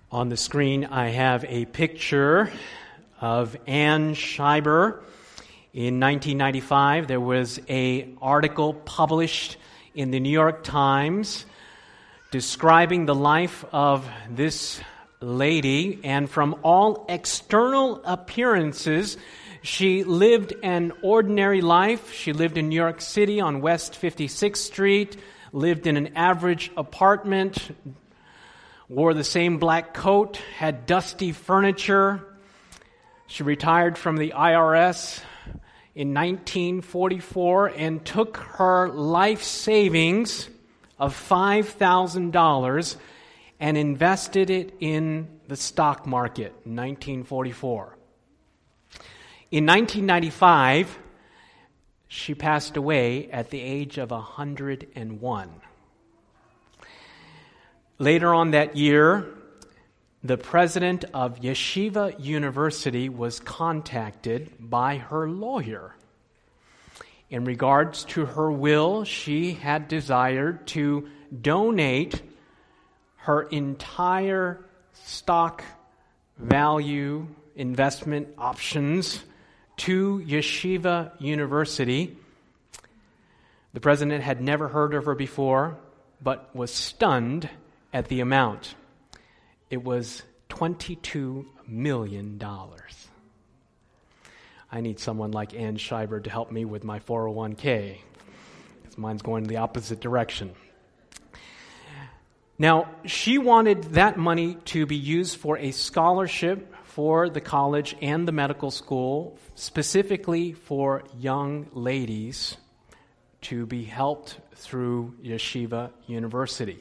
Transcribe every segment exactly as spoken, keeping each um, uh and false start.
On the screen, I have a picture of Ann Scheiber. In nineteen ninety-five, there was an article published in the New York Times describing the life of this lady, and from all external appearances, she lived an ordinary life. She lived in New York City on West fifty-sixth Street, lived in an average apartment, wore the same black coat, had dusty furniture. She retired from the I R S in nineteen forty-four and took her life savings of five thousand dollars and invested it in the stock market in nineteen forty-four. In nineteen ninety-five, she passed away at the age of one hundred one. Later on that year, the president of Yeshiva University was contacted by her lawyer. In regards to her will, she had desired to donate her entire stock value investment options to Yeshiva University. The president had never heard of her before, but was stunned at the amount. It was twenty-two million dollars. I need someone like Ann Scheiber to help me with my four oh one k, because mine's going in the opposite direction. Now, she wanted that money to be used for a scholarship for the college and the medical school, specifically for young ladies to be helped through Yeshiva University.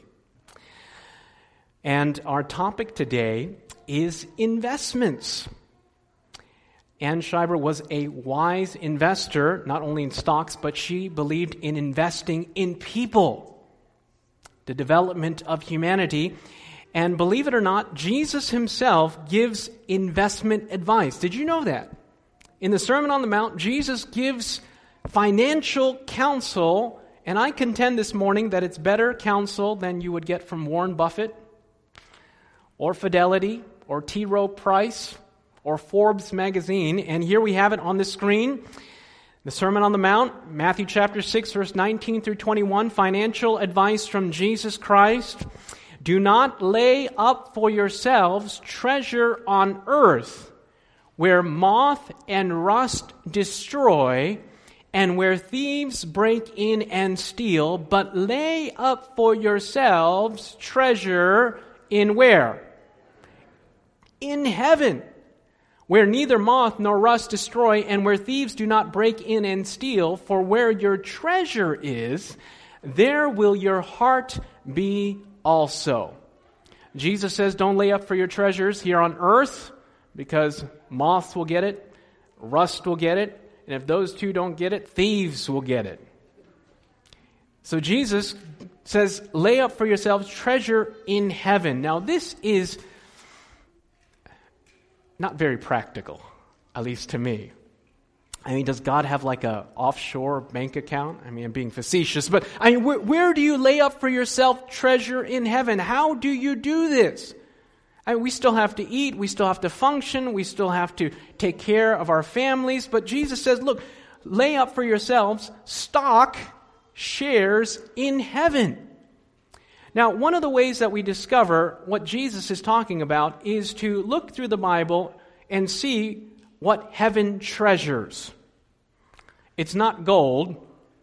And our topic today is investments. Ann Scheiber was a wise investor, not only in stocks, but she believed in investing in people, the development of humanity. And believe it or not, Jesus himself gives investment advice. Did you know that? In the Sermon on the Mount, Jesus gives financial counsel, and I contend this morning that it's better counsel than you would get from Warren Buffett, or Fidelity, or T. Rowe Price, or Forbes magazine. And here we have it on the screen. The Sermon on the Mount, Matthew chapter six, verse nineteen through twenty-one, financial advice from Jesus Christ. Do not lay up for yourselves treasure on earth, where moth and rust destroy, and where thieves break in and steal, but lay up for yourselves treasure in where? In heaven, where neither moth nor rust destroy, and where thieves do not break in and steal. For where your treasure is, there will your heart be also. Jesus says, don't lay up for your treasures here on earth, because moths will get it, rust will get it, and if those two don't get it, thieves will get it. So Jesus says, lay up for yourselves treasure in heaven. Now this is not very practical, at least to me. I mean, does God have like a offshore bank account? I mean, I'm being facetious, but I mean, where, where do you lay up for yourself treasure in heaven? How do you do this? I mean, we still have to eat, we still have to function, we still have to take care of our families, but Jesus says, look, lay up for yourselves stock, shares in heaven. Now, one of the ways that we discover what Jesus is talking about is to look through the Bible and see what heaven treasures. It's not gold.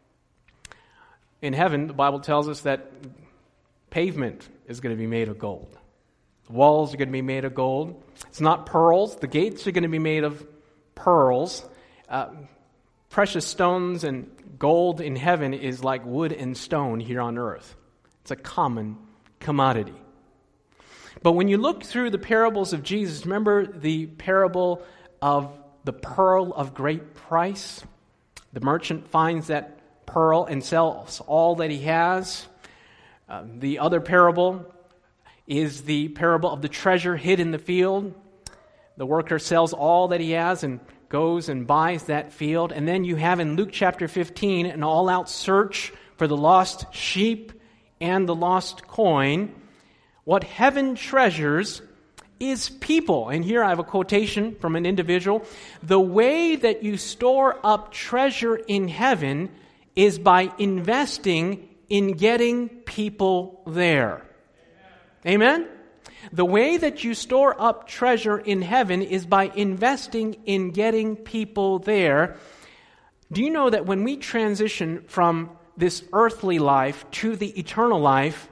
In heaven, the Bible tells us that pavement is going to be made of gold. The walls are going to be made of gold. It's not pearls. The gates are going to be made of pearls. Uh, precious stones and gold in heaven is like wood and stone here on earth. It's a common commodity. But when you look through the parables of Jesus, remember the parable of the pearl of great price? The merchant finds that pearl and sells all that he has. Uh, the other parable is the parable of the treasure hid in the field. The worker sells all that he has and goes and buys that field. And then you have in Luke chapter fifteen an all-out search for the lost sheep and the lost coin. What heaven treasures is people. And here I have a quotation from an individual. The way that you store up treasure in heaven is by investing in getting people there. Amen? Amen? The way that you store up treasure in heaven is by investing in getting people there. Do you know that when we transition from this earthly life to the eternal life,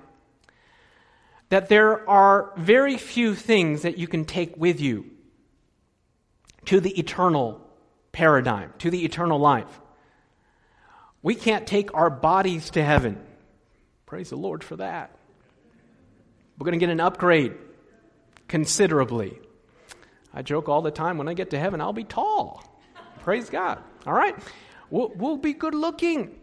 that there are very few things that you can take with you to the eternal paradigm, to the eternal life? We can't take our bodies to heaven. Praise the Lord for that. We're going to get an upgrade considerably. I joke all the time, when I get to heaven, I'll be tall. Praise God. All right? We'll, we'll be good looking.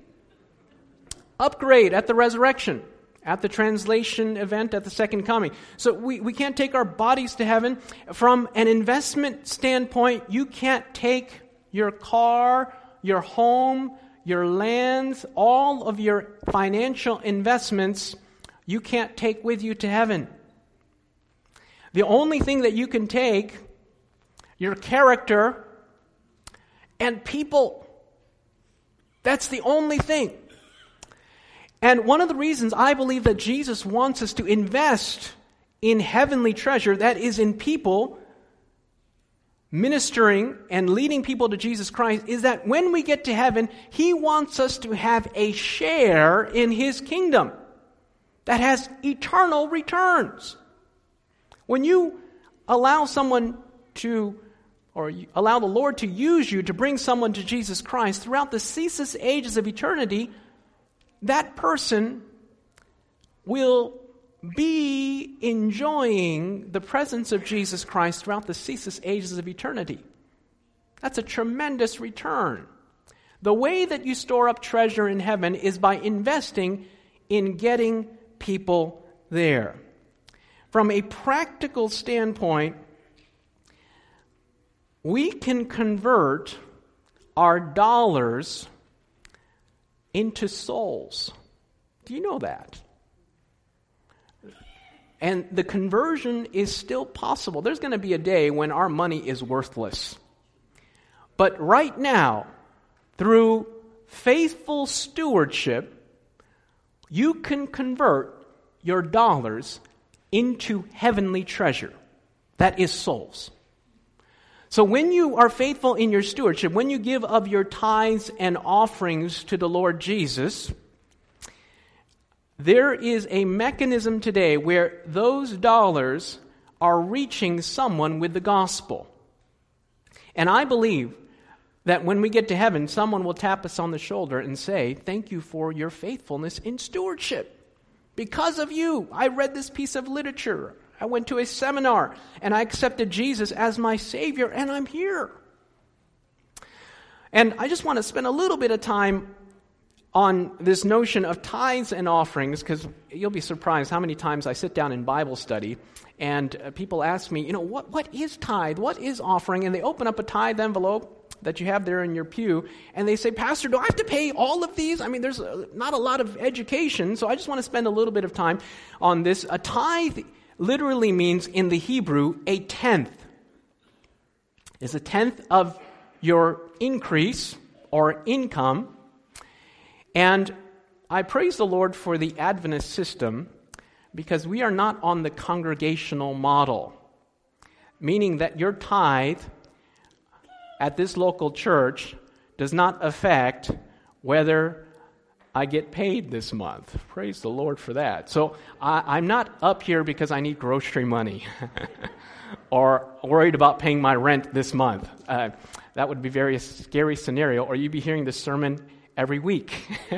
Upgrade at the resurrection, at the translation event, at the second coming. So we, we can't take our bodies to heaven. From an investment standpoint, you can't take your car, your home, your lands, all of your financial investments, you can't take with you to heaven. The only thing that you can take, your character and people. That's the only thing. And one of the reasons I believe that Jesus wants us to invest in heavenly treasure, that is in people, ministering and leading people to Jesus Christ, is that when we get to heaven, He wants us to have a share in His kingdom that has eternal returns. When you allow someone to, or you allow the Lord to use you to bring someone to Jesus Christ, throughout the ceaseless ages of eternity, that person will be enjoying the presence of Jesus Christ throughout the ceaseless ages of eternity. That's a tremendous return. The way that you store up treasure in heaven is by investing in getting people there. From a practical standpoint, we can convert our dollars into souls. Do you know that? And the conversion is still possible. There's going to be a day when our money is worthless. But right now, through faithful stewardship, you can convert your dollars into heavenly treasure. That is souls. So when you are faithful in your stewardship, when you give of your tithes and offerings to the Lord Jesus, there is a mechanism today where those dollars are reaching someone with the gospel. And I believe that when we get to heaven, someone will tap us on the shoulder and say, "Thank you for your faithfulness in stewardship. Because of you, I read this piece of literature. I went to a seminar, and I accepted Jesus as my Savior, and I'm here." And I just want to spend a little bit of time on this notion of tithes and offerings, because you'll be surprised how many times I sit down in Bible study, and uh, people ask me, you know, what what is tithe? What is offering? And they open up a tithe envelope that you have there in your pew, and they say, "Pastor, do I have to pay all of these?" I mean, there's a, not a lot of education, so I just want to spend a little bit of time on this. A tithe literally means, in the Hebrew, a tenth. It's a tenth of your increase or income. And I praise the Lord for the Adventist system, because we are not on the congregational model, meaning that your tithe at this local church does not affect whether I get paid this month. Praise the Lord for that. So I, I'm not up here because I need grocery money or worried about paying my rent this month. Uh, that would be a very scary scenario, or you'd be hearing this sermon every week.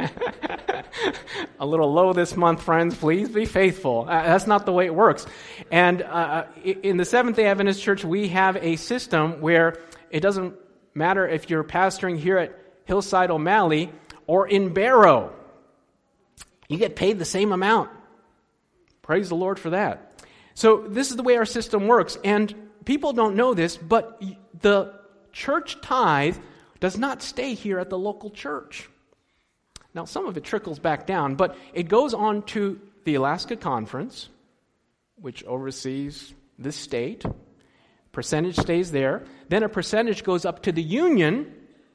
A little low this month, friends. Please be faithful. Uh, that's not the way it works. And uh, in the Seventh-day Adventist Church, we have a system where it doesn't matter if you're pastoring here at Hillside O'Malley or in Barrow. You get paid the same amount. Praise the Lord for that. So this is the way our system works. And people don't know this, but the church tithe does not stay here at the local church. Now, some of it trickles back down, but it goes on to the Alaska Conference, which oversees the state. Percentage stays there. Then a percentage goes up to the union.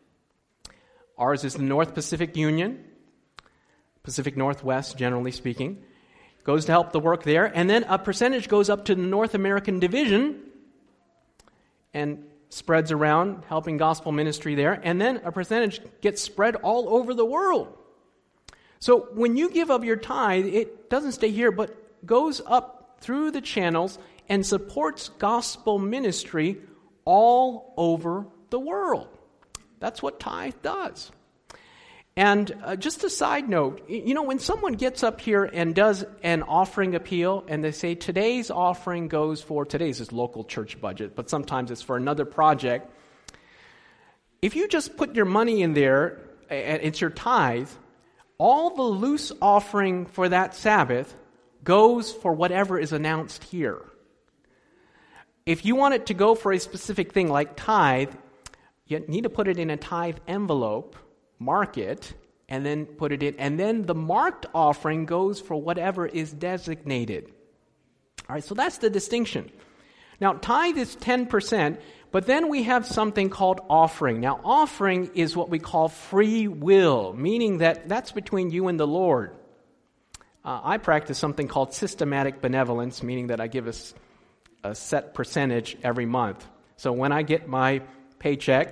Ours is the North Pacific Union, Pacific Northwest, generally speaking. Goes to help the work there. And then a percentage goes up to the North American Division and spreads around, helping gospel ministry there. And then a percentage gets spread all over the world. So when you give up your tithe, it doesn't stay here, but goes up through the channels and supports gospel ministry all over the world. That's what tithe does. And uh, just a side note, you know, when someone gets up here and does an offering appeal and they say today's offering goes for, today's is local church budget, but sometimes it's for another project. If you just put your money in there, and it's your tithe, all the loose offering for that Sabbath goes for whatever is announced here. If you want it to go for a specific thing like tithe, you need to put it in a tithe envelope, mark it, and then put it in. And then the marked offering goes for whatever is designated. All right, so that's the distinction. Now, tithe is ten percent, but then we have something called offering. Now, offering is what we call free will, meaning that that's between you and the Lord. Uh, I practice something called systematic benevolence, meaning that I give a, a set percentage every month. So when I get my paycheck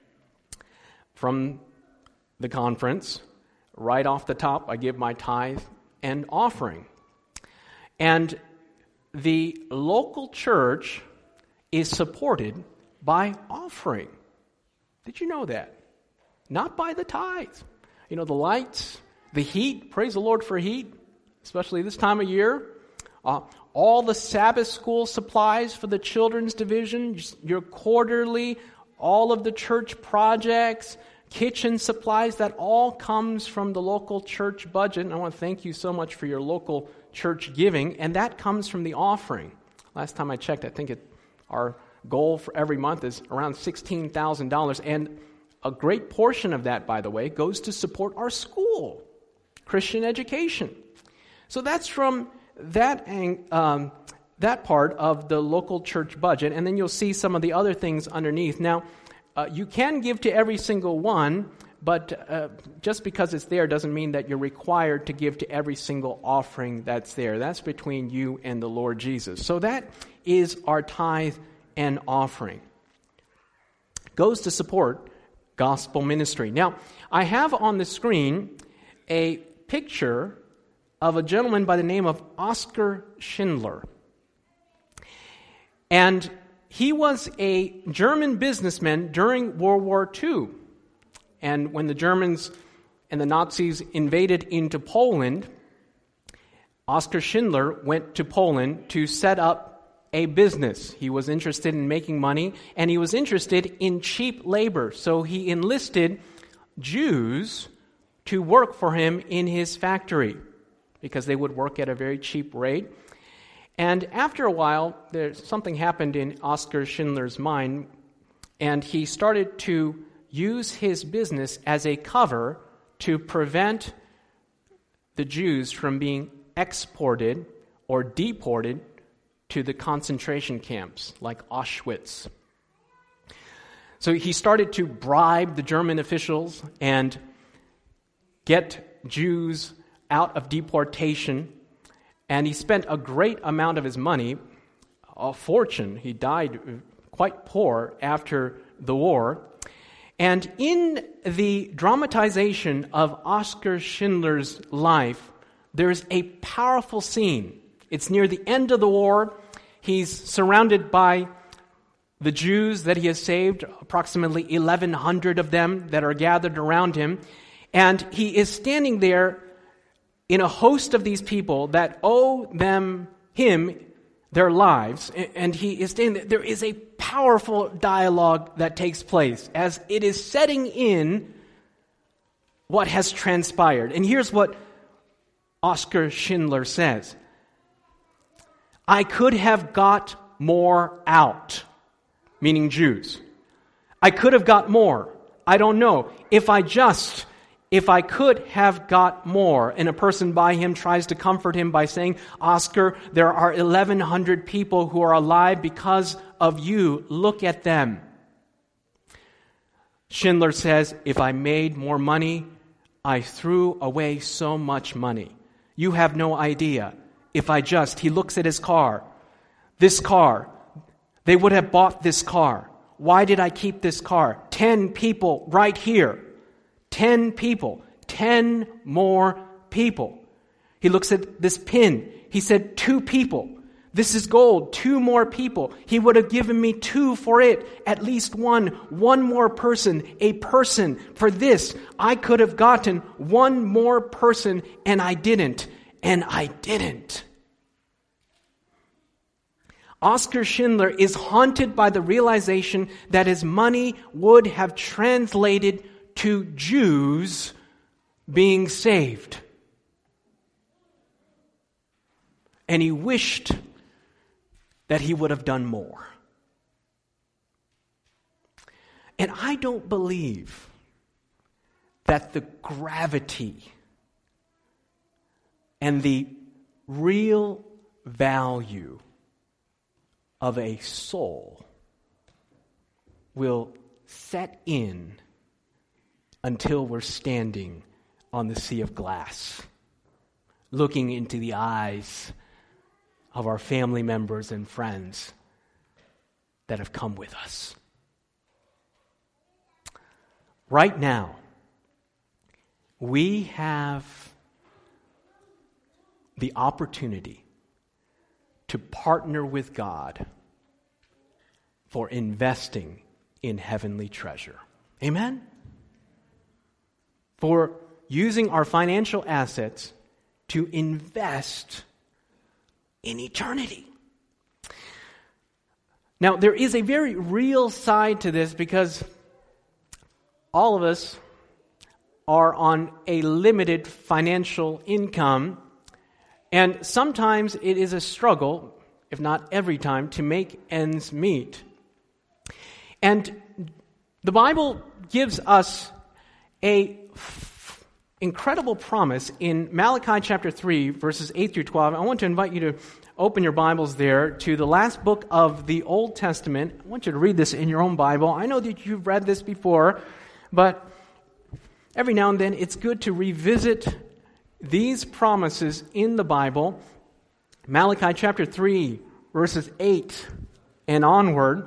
from the conference, right off the top, I give my tithe and offering. And the local church is supported by offering. Did you know that? Not by the tithe. You know, the lights, the heat, praise the Lord for heat, especially this time of year. Uh, all the Sabbath school supplies for the children's division, your quarterly, all of the church projects, kitchen supplies, that all comes from the local church budget. And I want to thank you so much for your local church giving, and that comes from the offering. Last time I checked, I think it, our goal for every month is around sixteen thousand dollars, and a great portion of that, by the way, goes to support our school, Christian education. So that's from that um, that part of the local church budget, and then you'll see some of the other things underneath. Now, Uh, you can give to every single one, but uh, just because it's there doesn't mean that you're required to give to every single offering that's there. That's between you and the Lord Jesus. So that is our tithe and offering. Goes to support gospel ministry. Now, I have on the screen a picture of a gentleman by the name of Oskar Schindler. And he was a German businessman during World War Two. And when the Germans and the Nazis invaded into Poland, Oskar Schindler went to Poland to set up a business. He was interested in making money, and he was interested in cheap labor. So he enlisted Jews to work for him in his factory because they would work at a very cheap rate. And after a while, there, something happened in Oskar Schindler's mind, and he started to use his business as a cover to prevent the Jews from being exported or deported to the concentration camps like Auschwitz. So he started to bribe the German officials and get Jews out of deportation. And he spent a great amount of his money, a fortune. He died quite poor after the war. And in the dramatization of Oskar Schindler's life, there's a powerful scene. It's near the end of the war. He's surrounded by the Jews that he has saved, approximately eleven hundred of them that are gathered around him. And he is standing there in a host of these people that owe them, him, their lives. And he is standing there. There is a powerful dialogue that takes place as it is setting in what has transpired. And here's what Oskar Schindler says. I could have got more out, meaning Jews. I could have got more. I don't know. If I just if I could have got more. And a person by him tries to comfort him by saying, Oscar, there are eleven hundred people who are alive because of you. Look at them. Schindler says, if I made more money, I threw away so much money. You have no idea. If I just, he looks at his car. This car, they would have bought this car. Why did I keep this car? Ten people right here. Ten people. Ten more people. He looks at this pin. He said, two people. This is gold. Two more people. He would have given me two for it. At least one. One more person. A person. For this, I could have gotten one more person, and I didn't. And I didn't. Oskar Schindler is haunted by the realization that his money would have translated to Jews being saved. And he wished that he would have done more. And I don't believe that the gravity and the real value of a soul will set in until we're standing on the sea of glass, looking into the eyes of our family members and friends that have come with us. Right now, we have the opportunity to partner with God for investing in heavenly treasure. Amen? For using our financial assets to invest in eternity. Now, there is a very real side to this because all of us are on a limited financial income, and sometimes it is a struggle, if not every time, to make ends meet. And the Bible gives us a f- incredible promise in Malachi chapter three, verses eight through twelve. I want to invite you to open your Bibles there to the last book of the Old Testament. I want you to read this in your own Bible. I know that you've read this before, but every now and then it's good to revisit these promises in the Bible. Malachi chapter three, verses eight and onward.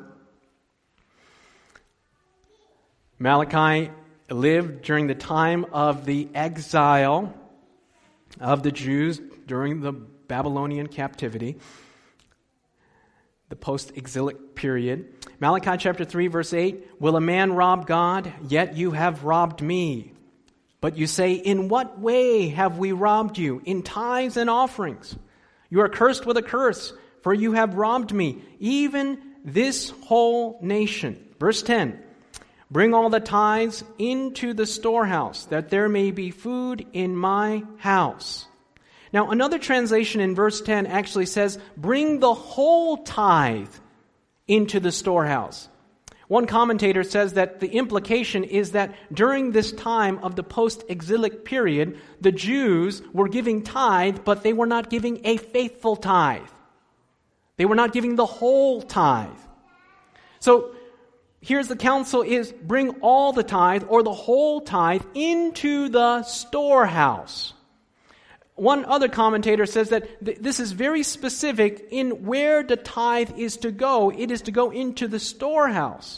Malachi lived during the time of the exile of the Jews during the Babylonian captivity, the post-exilic period. Malachi chapter three, verse eight, will a man rob God? Yet you have robbed me. But you say, in what way have we robbed you? In tithes and offerings. You are cursed with a curse, for you have robbed me, even this whole nation. Verse ten, bring all the tithes into the storehouse, that there may be food in my house. Now, another translation in verse ten actually says, bring the whole tithe into the storehouse. One commentator says that the implication is that during this time of the post-exilic period, the Jews were giving tithe, but they were not giving a faithful tithe. They were not giving the whole tithe. So, here's the counsel is bring all the tithe or the whole tithe into the storehouse. One other commentator says that th- this is very specific in where the tithe is to go. It is to go into the storehouse.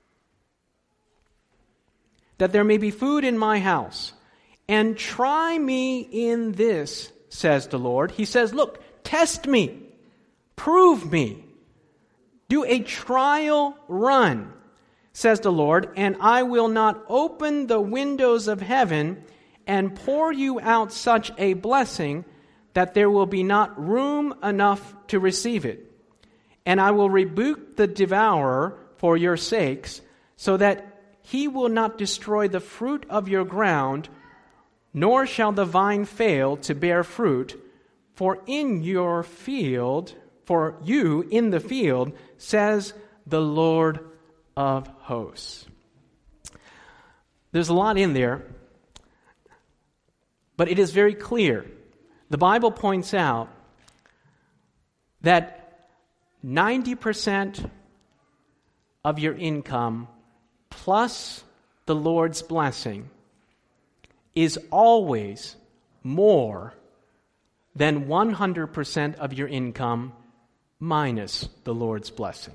That there may be food in my house. And try me in this, says the Lord. He says, look, test me. Prove me. Do a trial run, says the Lord, and I will not open the windows of heaven and pour you out such a blessing that there will be not room enough to receive it. And I will rebuke the devourer for your sakes, so that he will not destroy the fruit of your ground, nor shall the vine fail to bear fruit. For in your field, for you in the field, says the Lord of hosts. There's a lot in there. But it is very clear. The Bible points out that ninety percent of your income plus the Lord's blessing is always more than one hundred percent of your income minus the Lord's blessing.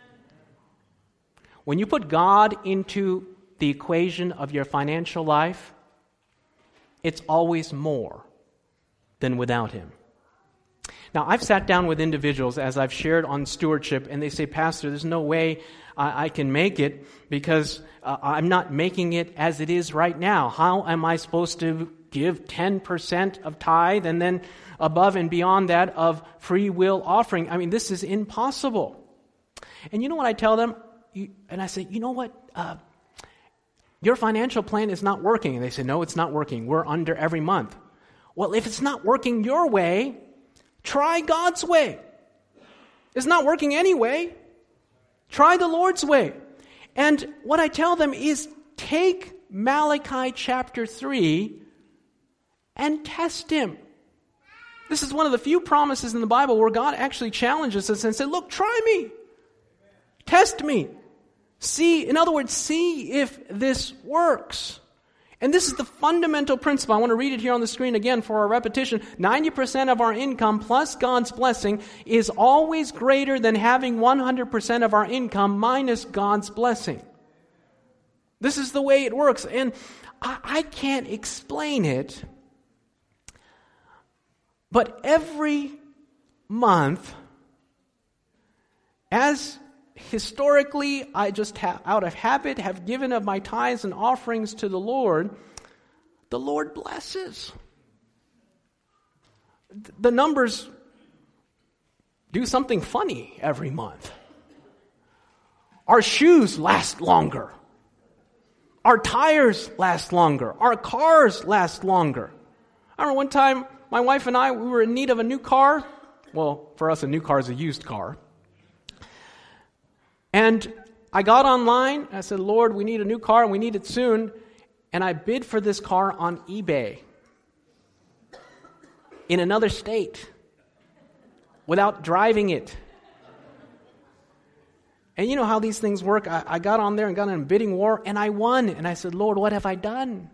When you put God into the equation of your financial life, it's always more than without Him. Now, I've sat down with individuals as I've shared on stewardship, and they say, Pastor, there's no way I, I can make it because uh, I'm not making it as it is right now. How am I supposed to give ten percent of tithe and then above and beyond that of free will offering? I mean, this is impossible. And you know what I tell them? You, and I say, you know what? Uh, your financial plan is not working. And they say, no, it's not working. We're under every month. Well, if it's not working your way, try God's way. It's not working anyway. Try the Lord's way. And what I tell them is take Malachi chapter three and test Him. This is one of the few promises in the Bible where God actually challenges us and said, look, try me. Test me. See, in other words, see if this works. And this is the fundamental principle. I want to read it here on the screen again for our repetition. ninety percent of our income plus God's blessing is always greater than having one hundred percent of our income minus God's blessing. This is the way it works. And I, I can't explain it, but every month, as historically, I just ha- out of habit have given of my tithes and offerings to the Lord, the Lord blesses. The numbers do something funny every month. Our shoes last longer. Our tires last longer. Our cars last longer. I remember one time, my wife and I, we were in need of a new car. Well, for us, a new car is a used car. And I got online, I said, Lord, we need a new car and we need it soon. And I bid for this car on eBay in another state without driving it. And you know how these things work. I, I got on there and got in a bidding war and I won. And I said, Lord, what have I done?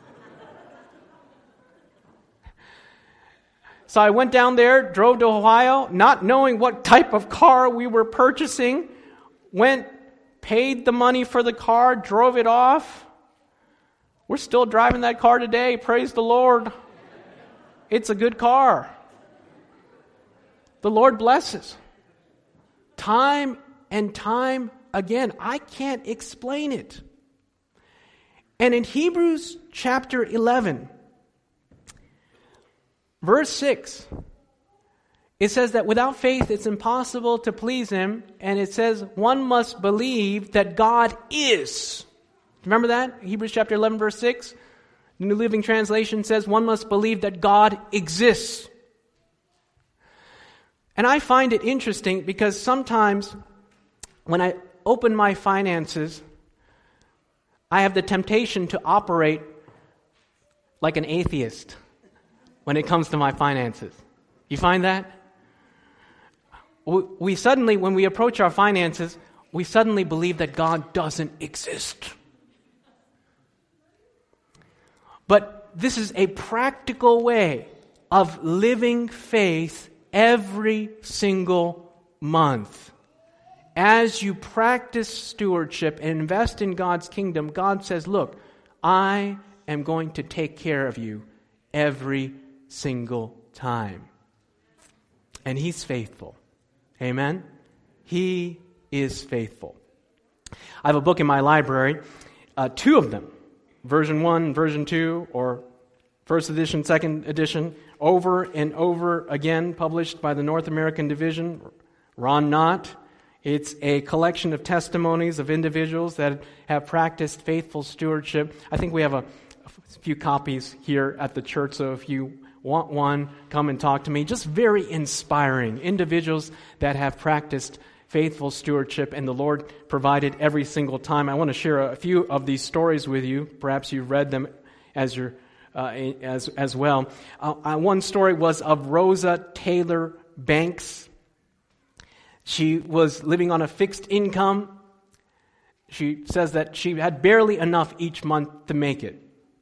So I went down there, drove to Ohio, not knowing what type of car we were purchasing. Went, paid the money for the car, drove it off. We're still driving that car today. Praise the Lord. It's a good car. The Lord blesses. Time and time again. I can't explain it. And in Hebrews chapter eleven, verse six, it says that without faith it's impossible to please Him, and it says one must believe that God is. Remember that? Hebrews chapter eleven, verse six. The New Living Translation says one must believe that God exists. And I find it interesting because sometimes when I open my finances, I have the temptation to operate like an atheist when it comes to my finances. You find that? We suddenly, when we approach our finances, we suddenly believe that God doesn't exist. But this is a practical way of living faith every single month. As you practice stewardship and invest in God's kingdom, God says, look, I am going to take care of you every single time. And He's faithful. Amen? He is faithful. I have a book in my library, uh, two of them, version one, version two, or first edition, second edition, over and over again, published by the North American Division, Ron Knott. It's a collection of testimonies of individuals that have practiced faithful stewardship. I think we have a, a few copies here at the church, so if you want one, come and talk to me. Just very inspiring individuals that have practiced faithful stewardship, and the Lord provided every single time. I want to share a few of these stories with you. Perhaps you've read them as you're uh, as, as well. Uh, one story was of Rosa Taylor Banks. She was living on a fixed income. She says that she had barely enough each month to make it.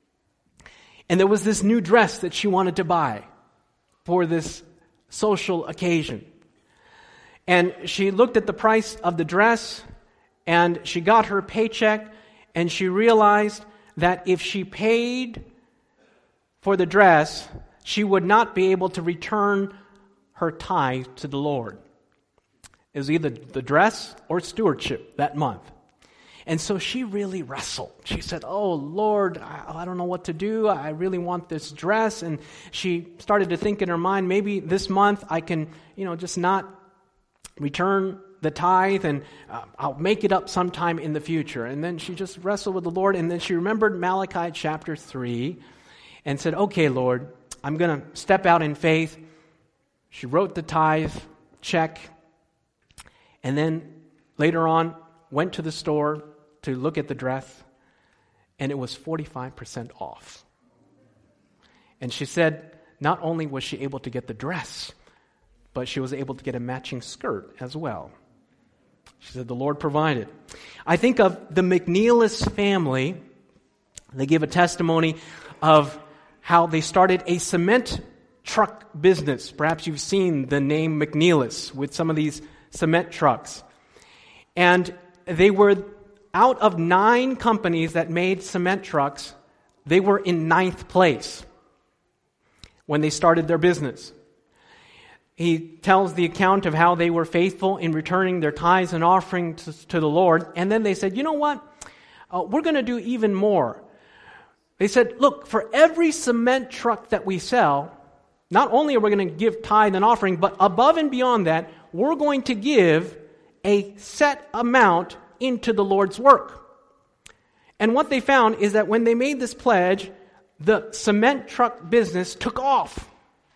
And there was this new dress that she wanted to buy for this social occasion. And she looked at the price of the dress, and she got her paycheck, and she realized that if she paid for the dress, she would not be able to return her tithe to the Lord. It was either the dress or stewardship that month. And so she really wrestled. She said, oh, Lord, I, I don't know what to do. I really want this dress. And she started to think in her mind, maybe this month I can, you know, just not return the tithe, and uh, I'll make it up sometime in the future. And then she just wrestled with the Lord, and then she remembered Malachi chapter three and said, okay, Lord, I'm going to step out in faith. She wrote the tithe check, and then later on went to the store to look at the dress, and it was forty-five percent off. And she said not only was she able to get the dress, but she was able to get a matching skirt as well. She said the Lord provided. I think of the McNeilis family. They give a testimony of how they started a cement truck business. Perhaps you've seen the name McNeilis with some of these cement trucks. And they were, out of nine companies that made cement trucks, they were in ninth place when they started their business. He tells the account of how they were faithful in returning their tithes and offerings to, to the Lord. And then they said, you know what? Uh, we're going to do even more. They said, look, for every cement truck that we sell, not only are we going to give tithe and offering, but above and beyond that, we're going to give a set amount into the Lord's work. And what they found is that when they made this pledge, the cement truck business took off.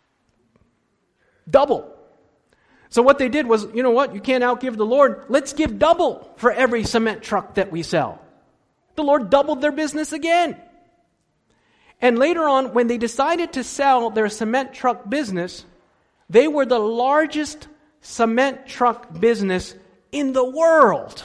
Double. So what they did was, you know what, you can't outgive the Lord. Let's give double for every cement truck that we sell. The Lord doubled their business again. And later on, when they decided to sell their cement truck business, they were the largest cement truck business in the world.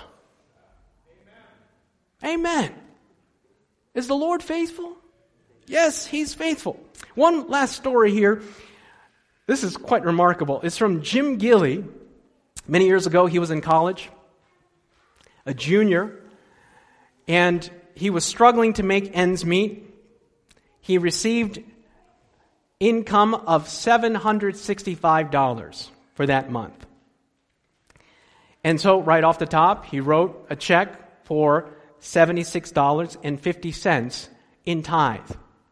Amen. Amen. Is the Lord faithful? Yes, He's faithful. One last story here. This is quite remarkable. It's from Jim Gilley. Many years ago, he was in college, a junior, and he was struggling to make ends meet. He received income of seven hundred sixty-five dollars for that month. And so, right off the top, he wrote a check for seventy-six dollars and fifty cents in tithe.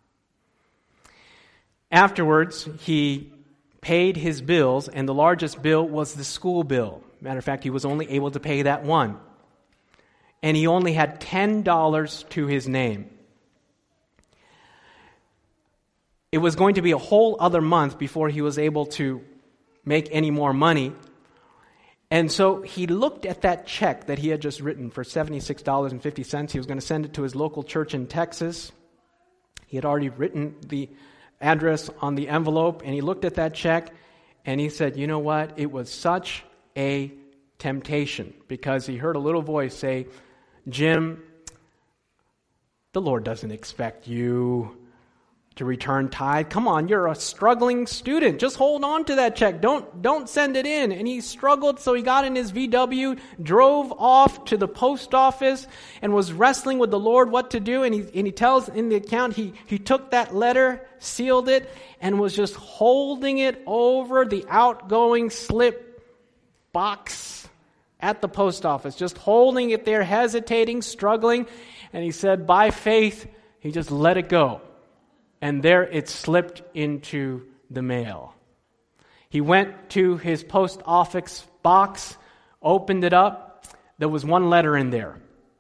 Afterwards, he paid his bills, and the largest bill was the school bill. Matter of fact, he was only able to pay that one. And he only had ten dollars to his name. It was going to be a whole other month before he was able to make any more money. And so he looked at that check that he had just written for seventy-six dollars and fifty cents. He was going to send it to his local church in Texas. He had already written the address on the envelope, and he looked at that check, and he said, you know what? It was such a temptation, because he heard a little voice say, Jim, the Lord doesn't expect you to return tithe. Come on, you're a struggling student. Just hold on to that check. Don't don't send it in. And he struggled, so he got in his V W, drove off to the post office, and was wrestling with the Lord what to do. And he and he tells in the account, he, he took that letter, sealed it, and was just holding it over the outgoing slip box at the post office, just holding it there, hesitating, struggling. And he said, by faith, he just let it go. And there it slipped into the mail. He went to his post office box, opened it up. There was one letter in there.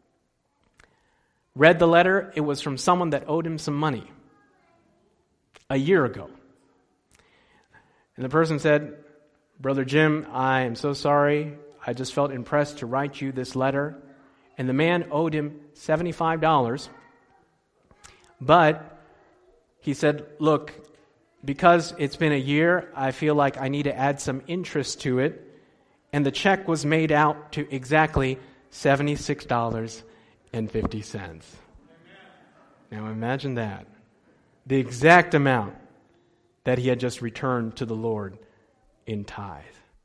Read the letter. It was from someone that owed him some money a year ago. And the person said, Brother Jim, I am so sorry. I just felt impressed to write you this letter. And the man owed him seventy-five dollars. But he said, look, because it's been a year, I feel like I need to add some interest to it. And the check was made out to exactly seventy-six dollars and fifty cents. Now imagine that. The exact amount that he had just returned to the Lord in tithe.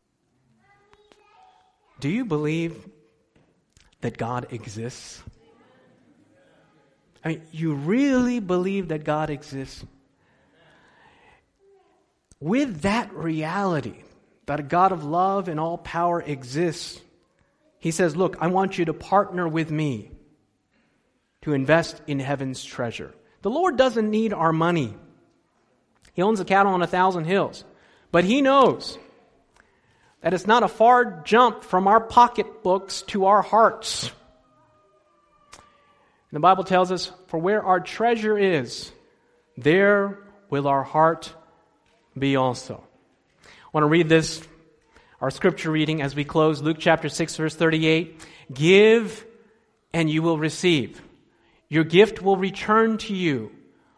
Do you believe that God exists? I mean, you really believe that God exists? With that reality, that a God of love and all power exists, he says, look, I want you to partner with me to invest in heaven's treasure. The Lord doesn't need our money. He owns the cattle on a thousand hills. But he knows that it's not a far jump from our pocketbooks to our hearts. And the Bible tells us, for where our treasure is, there will our heart be also. I want to read this, our scripture reading as we close, Luke chapter six, verse thirty-eight. Give and you will receive. Your gift will return to you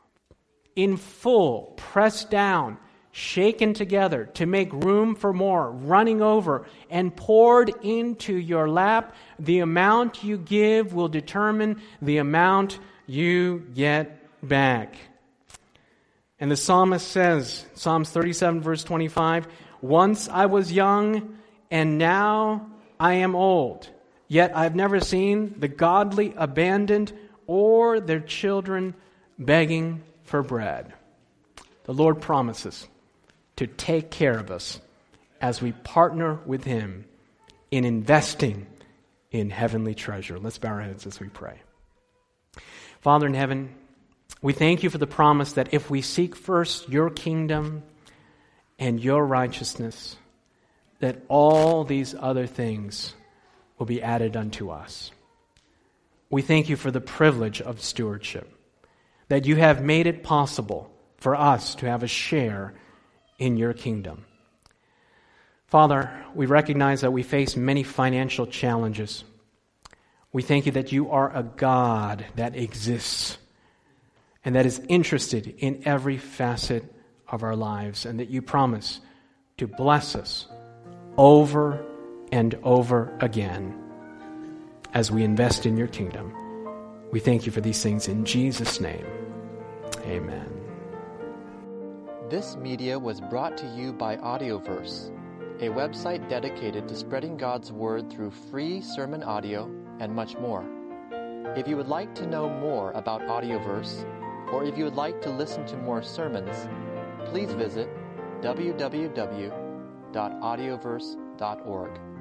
in full, pressed down, shaken together to make room for more, running over and poured into your lap. The amount you give will determine the amount you get back. And the psalmist says, Psalms thirty-seven, verse twenty-five, once I was young, and now I am old. Yet I've never seen the godly abandoned or their children begging for bread. The Lord promises to take care of us as we partner with Him in investing in heavenly treasure. Let's bow our heads as we pray. Father in heaven, we thank you for the promise that if we seek first your kingdom and your righteousness, that all these other things will be added unto us. We thank you for the privilege of stewardship, that you have made it possible for us to have a share in your kingdom. Father, we recognize that we face many financial challenges. We thank you that you are a God that exists and that is interested in every facet of our lives, and that you promise to bless us over and over again as we invest in your kingdom. We thank you for these things in Jesus' name. Amen. This media was brought to you by Audioverse, a website dedicated to spreading God's Word through free sermon audio and much more. If you would like to know more about Audioverse, or if you would like to listen to more sermons, please visit w w w dot audioverse dot org.